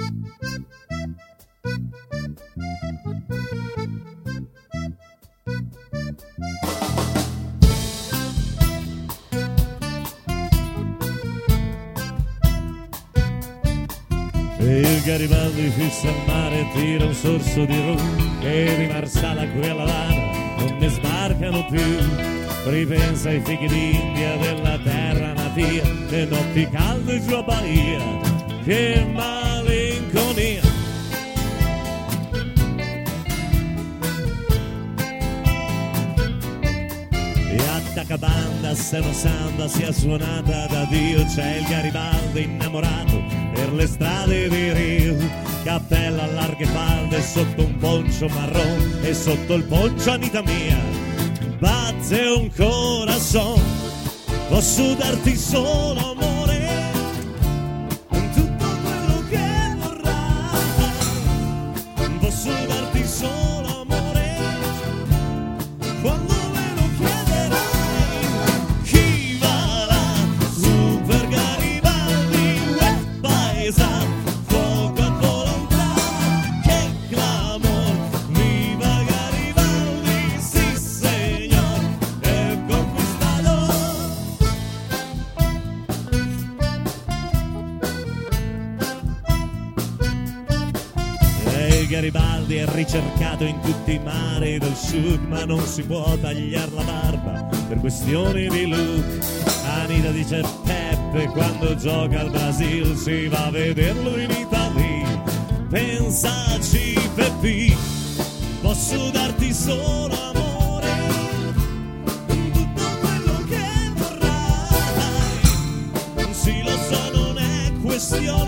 Il Garibaldi fissa il mare e tira un sorso di rum e di Marsala quella lana non ne sbarcano più. Ripensa ai fichi d'India della terra natia, le notti calde giù a Bahia, che malinconia. E attacca banda, se una samba sia suonata da Dio, c'è il Garibaldi innamorato per le strade di Rio, cappella a larghe falde sotto un poncio marron e sotto il poncio Anita mia batte un corazon. Posso darti solo amore, tutto quello che vorrai. Posso darti solo amore quando me lo chiederai. Chi va là su per Garibaldi, paesa, fuoco a volontà, che clamor, viva Garibaldi, sì signor, el conquistador. E Garibaldi è ricercato in tutti i mari del sud, ma non si può tagliare la barba per questioni di look. Anita dice Peppe quando gioca al Brasil si va a vederlo in Italia. Pensaci Peppi, posso darti solo amore, tutto quello che vorrai. Sì lo so non è questione